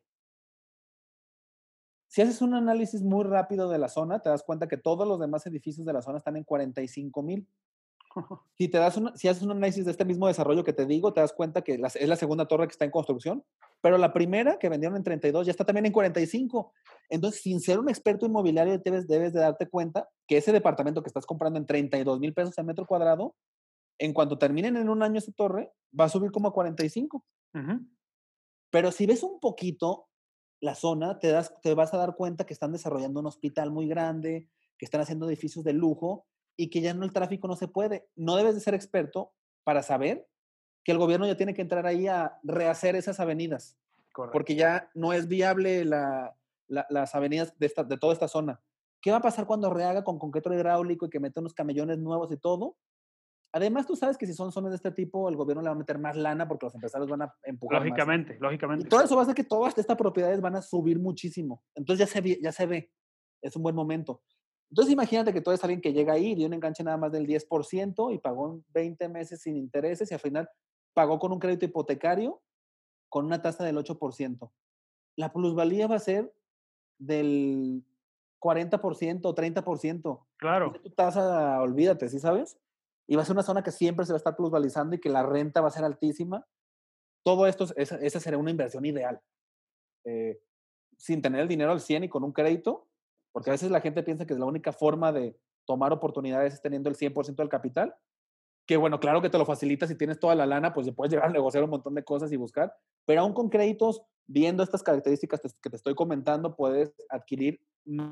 Si haces un análisis muy rápido de la zona, te das cuenta que todos los demás edificios de la zona están en 45,000. Si haces un análisis de este mismo desarrollo que te digo, te das cuenta que es la segunda torre que está en construcción, pero la primera que vendieron en 32 ya está también en 45. Entonces, sin ser un experto inmobiliario, debes de darte cuenta que ese departamento que estás comprando en 32,000 pesos al metro cuadrado, en cuanto terminen en un año esa torre, va a subir como a 45. Ujú. Pero si ves un poquito la zona, te vas a dar cuenta que están desarrollando un hospital muy grande, que están haciendo edificios de lujo y que ya no el tráfico no se puede. No debes de ser experto para saber que el gobierno ya tiene que entrar ahí a rehacer esas avenidas, porque Correcto. ya no es viable las avenidas de toda esta zona. ¿Qué va a pasar cuando rehaga con concreto hidráulico y que meta unos camellones nuevos y todo? Además, tú sabes que si son zonas de este tipo, el gobierno le va a meter más lana porque los empresarios van a empujar más. Lógicamente, Y lógicamente, todo claro. eso va a hacer que todas estas propiedades van a subir muchísimo. Entonces ya se ve, es un buen momento. Entonces imagínate que tú eres alguien que llega ahí, dio un enganche nada más del 10% y pagó en 20 meses sin intereses y al final pagó con un crédito hipotecario con una tasa del 8%. La plusvalía va a ser del 40% o 30%. Y de Claro. tu tasa, olvídate, ¿sí sabes? Y va a ser una zona que siempre se va a estar plusvalizando y que la renta va a ser altísima. Todo esto, esa sería una inversión ideal. Eh, Sin tener el dinero al 100 y con un crédito, porque a veces Exacto. la gente piensa que la única forma de tomar oportunidades es teniendo el 100% del capital, que bueno, claro que te lo facilita si tienes toda la lana, pues puedes llegar a negociar un montón de cosas y buscar, pero aún con créditos, viendo estas características que te estoy comentando, puedes adquirir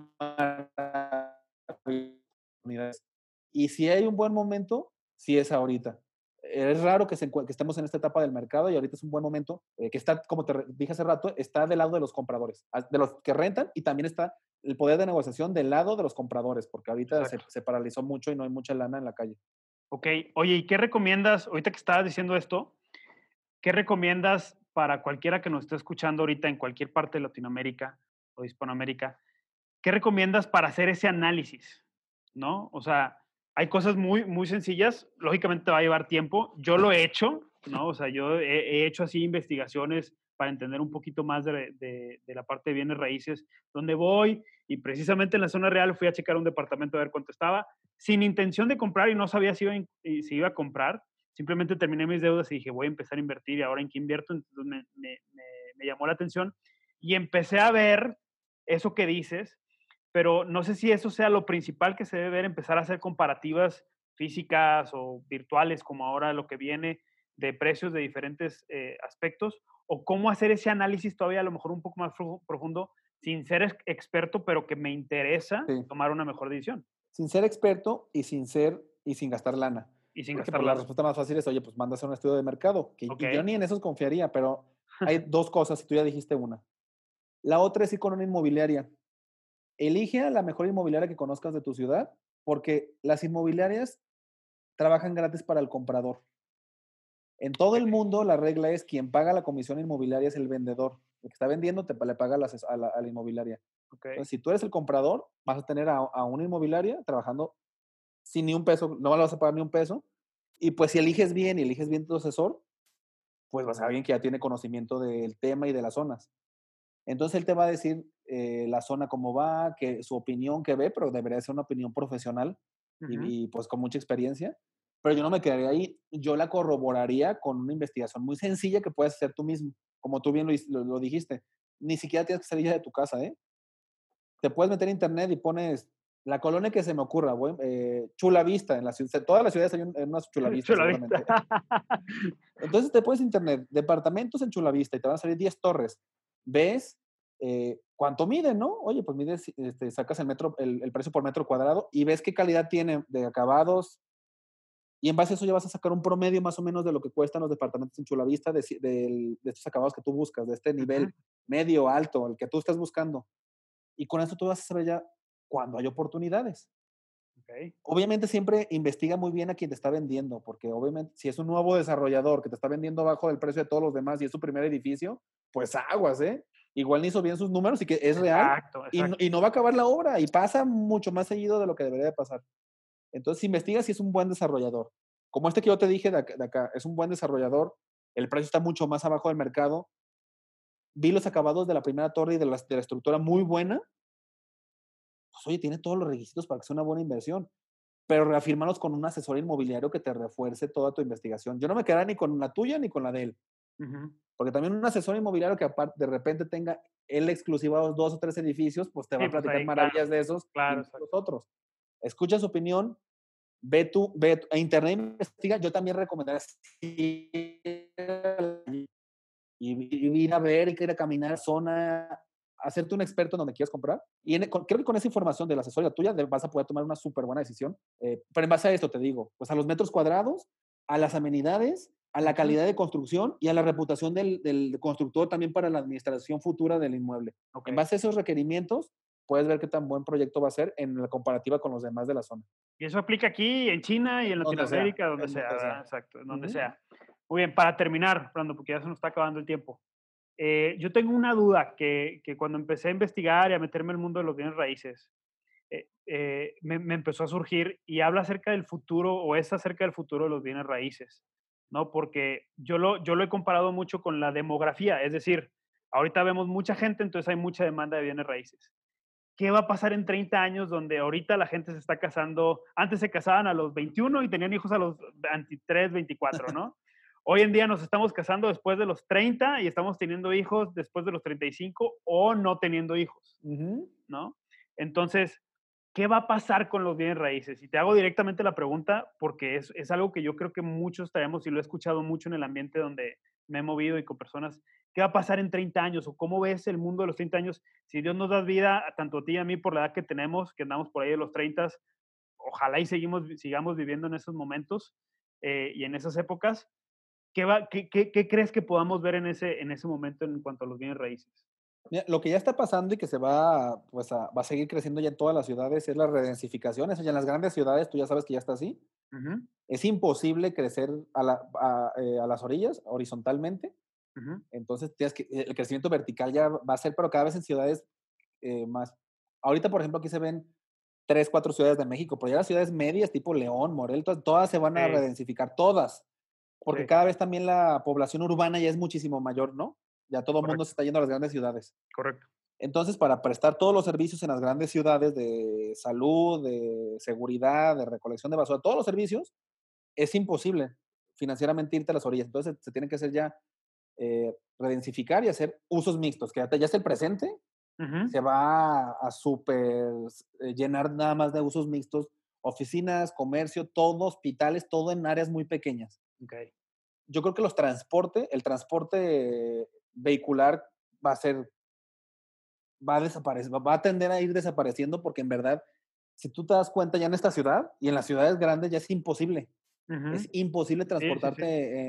oportunidades. Y si hay un buen momento, sí es ahorita. Es raro que estemos en esta etapa del mercado y ahorita es un buen momento que está, como dije hace rato, está del lado de los compradores, de los que rentan y también está el poder de negociación del lado de los compradores, porque ahorita Exacto. se paralizó mucho y no hay mucha lana en la calle. Okey. Oye, ¿y qué recomiendas? Ahorita que estabas diciendo esto, ¿qué recomiendas para cualquiera que nos esté escuchando ahorita en cualquier parte de Latinoamérica o Hispanoamérica? ¿Qué recomiendas para hacer ese análisis? ¿No? O sea, hay cosas muy, muy sencillas, lógicamente te va a llevar tiempo. Yo lo he hecho, ¿no? O sea, yo he hecho así investigaciones para entender un poquito más de la parte de bienes raíces, donde voy y precisamente en la zona real fui a checar un departamento a ver cuánto estaba, sin intención de comprar y no sabía si iba a comprar. Simplemente terminé mis deudas y dije, voy a empezar a invertir y ahora en qué invierto. Entonces me llamó la atención y empecé a ver eso que dices, pero no sé si eso sea lo principal que se debe ver, empezar a hacer comparativas físicas o virtuales, como ahora lo que viene de precios de diferentes aspectos, o cómo hacer ese análisis todavía a lo mejor un poco más profundo, sin ser experto, pero que me interesa Sí. tomar una mejor decisión Sin ser experto y sin gastar lana. y sin Porque gastar pues, la lana. respuesta más fácil es, oye, pues manda a hacer un estudio de mercado. Ok, Y yo ni en esos confiaría, pero hay dos cosas, y tú ya dijiste una. La otra es ir con una inmobiliaria. Elige a la mejor inmobiliaria que conozcas de tu ciudad, porque las inmobiliarias trabajan gratis para el comprador. En todo el Ok. mundo, la regla es quien paga la comisión inmobiliaria es el vendedor. El que está vendiendo le paga a la inmobiliaria. Ok. Entonces, si tú eres el comprador, vas a tener a una inmobiliaria trabajando sin ni un peso, no le vas a pagar ni un peso. Y pues si eliges bien y eliges bien tu asesor, pues vas a alguien que ya tiene conocimiento del tema y de las zonas. Entonces él te va a decir la zona cómo va, que su opinión que ve, pero debería ser una opinión profesional Ujú. pues con mucha experiencia. Pero yo no me quedaría ahí, yo la corroboraría con una investigación muy sencilla que puedes hacer tú mismo, como tú bien lo dijiste. Ni siquiera tienes que salir ya de tu casa, ¿eh? Te puedes meter a internet y pones la colonia que se me ocurra, Chula Vista, en la ciudad, todas las ciudades hay una Chula Vista Chulavista. seguramente. Entonces te puedes internet, departamentos en Chulavista y te van a salir 10 torres. Ves cuánto mide, ¿no? Oye, pues mides, sacas el precio por metro cuadrado y ves qué calidad tiene de acabados. Y en base a eso ya vas a sacar un promedio más o menos de lo que cuestan los departamentos en Chulavista, de estos acabados que tú buscas, de este Ujú. nivel medio, alto, el que tú estás buscando. Y con eso tú vas a saber ya cuando hay oportunidades. Ok. Obviamente siempre investiga muy bien a quien te está vendiendo, porque obviamente si es un nuevo desarrollador que te está vendiendo bajo del precio de todos los demás y es su primer edificio, pues aguas, ¿eh? Igual ni hizo bien sus números y que es real Exacto, y no, exacto. y no va a acabar la obra y pasa mucho más seguido de lo que debería de pasar. Entonces investiga si es un buen desarrollador. Como este que yo te dije de acá, es un buen desarrollador, el precio está mucho más abajo del mercado. Vi los acabados de la primera torre y de la estructura muy buena. Pues oye, tiene todos los requisitos para que sea una buena inversión, pero reafírmalos con un asesor inmobiliario que te refuerce toda tu investigación. Yo no me quedaría ni con la tuya ni con la de él, Ujú. porque también un asesor inmobiliario que aparte de repente tenga él exclusivados 2 o 3 edificios, pues te va Sí, a pues platicar ahí, claro, maravillas de esos y claro, no de los exacto. otros. Escucha su opinión, a internet investiga. Yo también recomendaría y ir a ver, y ir a caminar zona, hacerte un experto en donde quieras comprar. Y creo que con esa información de la asesoría tuya vas a poder tomar una súper buena decisión. Pero en base a esto te digo, pues a los metros cuadrados, a las amenidades, a la Ujú. calidad de construcción y a la reputación del constructor también para la administración futura del inmueble. Ok. En base a esos requerimientos, puedes ver qué tan buen proyecto va a ser en la comparativa con los demás de la zona. Y eso aplica aquí en China y en Donde sea, Latinoamérica, donde en sea, donde ¿verdad? sea. Exacto, en donde Ujú. sea. Muy bien, para terminar, Brando, porque ya se nos está acabando el tiempo. Yo tengo una duda que cuando empecé a investigar y a meterme en el mundo de los bienes raíces, me empezó a surgir y habla acerca del futuro o es acerca del futuro de los bienes raíces, ¿no? Porque yo lo he comparado mucho con la demografía, es decir, ahorita vemos mucha gente, entonces hay mucha demanda de bienes raíces. ¿Qué va a pasar en 30 años donde ahorita la gente se está casando? Antes se casaban a los 21 y tenían hijos a los 23, 24, ¿no? Hoy en día nos estamos casando después de los 30 y estamos teniendo hijos después de los 35 o no teniendo hijos, Ujú. ¿no? Entonces, ¿qué va a pasar con los bienes raíces? Y te hago directamente la pregunta porque es algo que yo creo que muchos traemos y lo he escuchado mucho en el ambiente donde me he movido y con personas. ¿Qué va a pasar en 30 años? ¿O cómo ves el mundo de los 30 años? Si Dios nos da vida, tanto a ti y a mí, por la edad que tenemos, que andamos por ahí de los 30, ojalá y sigamos viviendo en esos momentos y en esas épocas. ¿Qué crees que podamos ver en ese momento en cuanto a los bienes raíces? Mira, lo que ya está pasando y que va a seguir creciendo ya en todas las ciudades es la redensificación. Eso ya en las grandes ciudades, tú ya sabes que ya está así. Ujú, Es imposible crecer a las orillas horizontalmente. ujú. Entonces, el crecimiento vertical ya va a ser, pero cada vez en ciudades más. Ahorita, por ejemplo, aquí se ven 3, 4 ciudades de México, pero ya las ciudades medias, tipo León, Morelia, todas se van a Sí, redensificar, todas, porque sí, cada vez también la población urbana ya es muchísimo mayor, ¿no? Ya todo el mundo se correcto, está yendo a las grandes ciudades. correcto. Entonces, para prestar todos los servicios en las grandes ciudades de salud, de seguridad, de recolección de basura, todos los servicios, es imposible financieramente irte a las orillas. Entonces, se tiene que hacer ya redensificar y hacer usos mixtos, que ya es el presente, Ujú, se va a súper llenar nada más de usos mixtos, oficinas, comercio, todo, hospitales, todo en áreas muy pequeñas. ok. Yo creo que el transporte vehicular va a ser va a desaparecer, va a tender a ir desapareciendo porque en verdad, si tú te das cuenta ya en esta ciudad y en las ciudades grandes ya Ujú. es imposible Sí, sí, sí. transportarte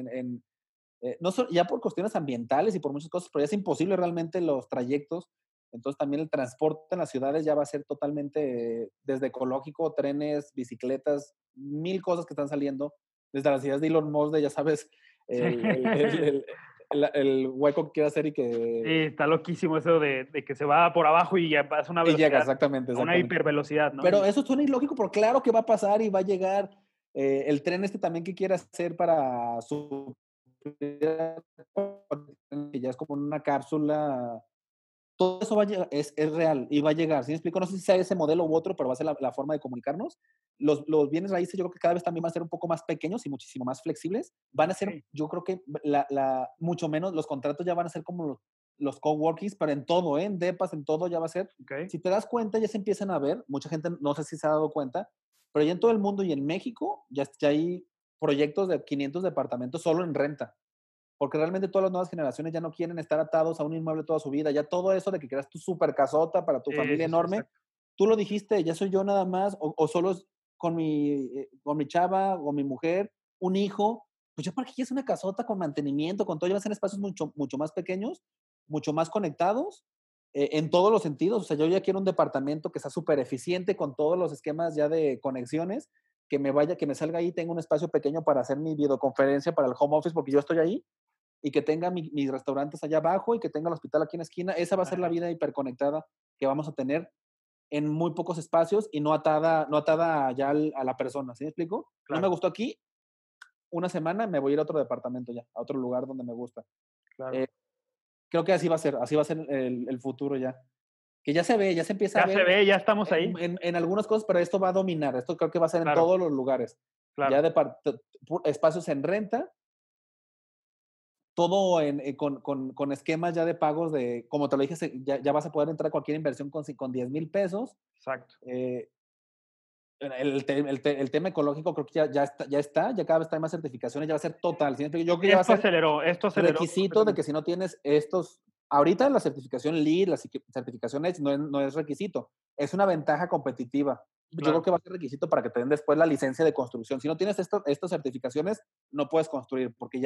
no ya por cuestiones ambientales y por muchas cosas, pero ya es imposible realmente los trayectos. Entonces también el transporte en las ciudades ya va a ser totalmente desde ecológico, trenes, bicicletas, mil cosas que están saliendo, desde las ideas de Elon Musk, de ya sabes, Sí. el hueco que quiere hacer y Sí, que está loquísimo eso de que se va por abajo y ya pasa una y llega, velocidad, exactamente, a una exactamente. hipervelocidad, ¿no? Pero Y eso suena ilógico, pero claro que va a pasar y va a llegar. El tren este también que quiere hacer para su que ya es como una cápsula, todo eso va a llegar, es real y va a llegar. ¿Sí me explico? No sé si sea ese modelo u otro, pero va a ser la forma de comunicarnos. Los bienes raíces yo creo que cada vez también van a ser un poco más pequeños y muchísimo más flexibles. Van a ser, okey, yo creo que mucho menos, los contratos ya van a ser como los coworkings, pero en todo, ¿eh? En depas, en todo ya va a ser. okey. Si te das cuenta, ya se empiezan a ver, mucha gente no sé si se ha dado cuenta, pero ya en todo el mundo y en México ya hay proyectos de 500 departamentos solo en renta. Porque realmente todas las nuevas generaciones ya no quieren estar atados a un inmueble toda su vida. Ya todo eso de que creas tu super casota para tu Sí, familia sí, sí, enorme, exacto. tú lo dijiste, ya soy yo nada más, o solo es con mi chava o mi mujer, un hijo. Pues ya para qué quieres una casota con mantenimiento, con todo, ya va a ser espacios mucho, mucho más pequeños, mucho más conectados, en todos los sentidos. O sea, yo ya quiero un departamento que sea súper eficiente con todos los esquemas ya de conexiones, que me salga ahí, tengo un espacio pequeño para hacer mi videoconferencia para el home office, porque yo estoy ahí y que tenga mis restaurantes allá abajo y que tenga el hospital aquí en la esquina. Esa va a ser la Ajá, vida hiperconectada que vamos a tener en muy pocos espacios y no atada ya a la persona. ¿Sí me explico? No me claro, gustó aquí, una semana me voy a ir a otro departamento ya, a otro lugar donde me gusta. claro. Eh, Creo que así va a ser el futuro ya. Que ya se ve, ya se empieza a Ya se ver ve, ya estamos en, ahí. en, en algunas cosas, pero esto va a dominar. Esto creo que va a ser en Claro, todos los lugares. Ya claro. espacios en renta, todo con esquemas ya de pagos de, como te lo dije, ya vas a poder entrar a cualquier inversión con 10,000 pesos. Exacto. Eh, el tema ecológico creo que ya cada vez está, hay más certificaciones, ya va a ser total. ¿Sí? Yo creo que ya va a ser Esto aceleró requisito de que completamente. si no tienes estos, ahorita la certificación LEED, la certificación Edge no es requisito, es una ventaja competitiva. Yo creo Claro, que va a ser requisito para que te den después la licencia de construcción. Si no tienes estas certificaciones, no puedes construir, porque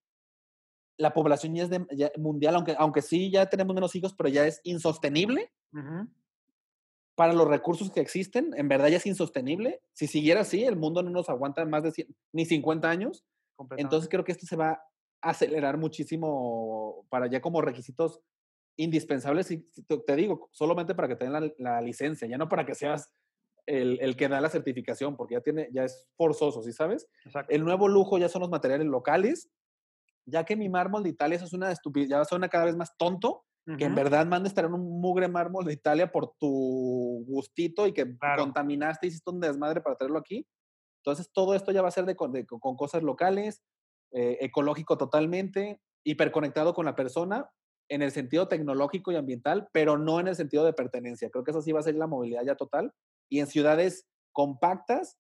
la población ya es ya mundial, aunque sí ya tenemos menos hijos, pero ya es insostenible ujú, para los recursos que existen. En verdad ya es insostenible. Si siguiera así, el mundo no nos aguanta más de 100, ni 50 años. Entonces completamente. creo que esto se va a acelerar muchísimo para ya como requisitos indispensables. Y te digo, solamente para que te den la licencia, ya no para que seas el que da la certificación, porque ya es forzoso, ¿sí sabes? Exacto. El nuevo lujo ya son los materiales locales, ya que mi mármol de Italia, eso es una estupidez, ya suena cada vez más tonto, que en Ujú, verdad mandes traer un mugre mármol de Italia por tu gustito y que claro. contaminaste, hiciste un desmadre para traerlo aquí. Entonces, todo esto ya va a ser con cosas locales, ecológico totalmente, hiperconectado con la persona, en el sentido tecnológico y ambiental, pero no en el sentido de pertenencia. Creo que eso sí va a ser la movilidad ya total. Y en ciudades compactas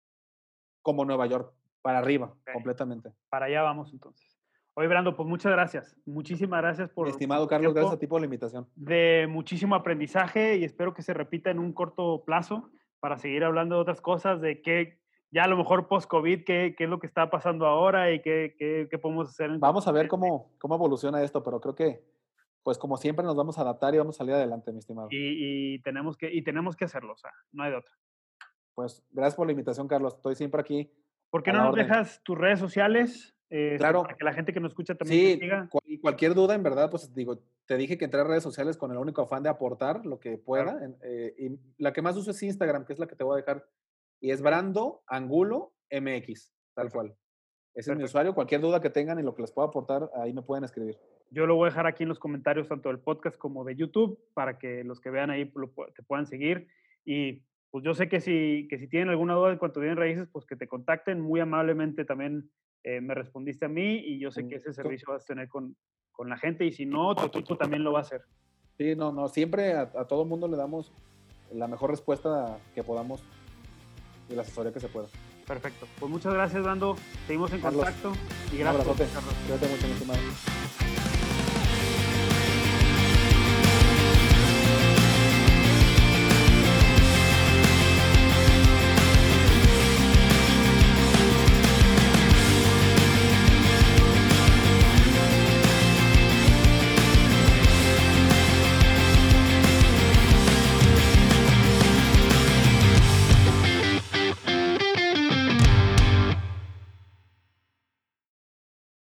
como Nueva York, para arriba, Okey, completamente. para allá vamos entonces. Oye, Brando, pues muchas gracias. Muchísimas gracias Mi por estimado tu Carlos, gracias tiempo, a ti por la invitación. de muchísimo aprendizaje y espero que se repita en un corto plazo para seguir hablando de otras cosas, de qué, ya a lo mejor post-COVID, qué es lo que está pasando ahora y qué podemos hacer en Vamos a ver consecuencia. cómo evoluciona esto, pero creo que, pues como siempre, nos vamos a adaptar y vamos a salir adelante, mi estimado. Tenemos que hacerlo, o sea, no hay de otra. Pues gracias por la invitación, Carlos. Estoy siempre aquí ¿Por qué a no la nos orden. dejas tus redes sociales, para Claro, que la gente que nos escucha también te sí, siga? y cualquier duda, en verdad, pues digo, te dije que entré a redes sociales con el único afán de aportar lo que Claro, pueda. Y la que más uso es Instagram, que es la que te voy a dejar. Y es okey, Brando Angulo MX, tal perfecto, cual. Ese es mi perfecto. usuario. Cualquier duda que tengan y lo que les pueda aportar, ahí me pueden escribir. Yo lo voy a dejar aquí en los comentarios tanto del podcast como de YouTube para que los que vean ahí te puedan seguir. Y pues yo sé que si tienen alguna duda en cuanto a bienes raíces, pues que te contacten. Muy amablemente también me respondiste a mí y yo sé que Mm, ese co- servicio vas a tener con la gente y si no, tu equipo también lo va a hacer. Sí, no, no, siempre a todo mundo le damos la mejor respuesta que podamos y la asesoría que se pueda. Perfecto. Pues muchas gracias, Dando. Seguimos en Carlos, contacto y un gracias por abrazote. escucharnos. Cuídate mucho, mi estimado.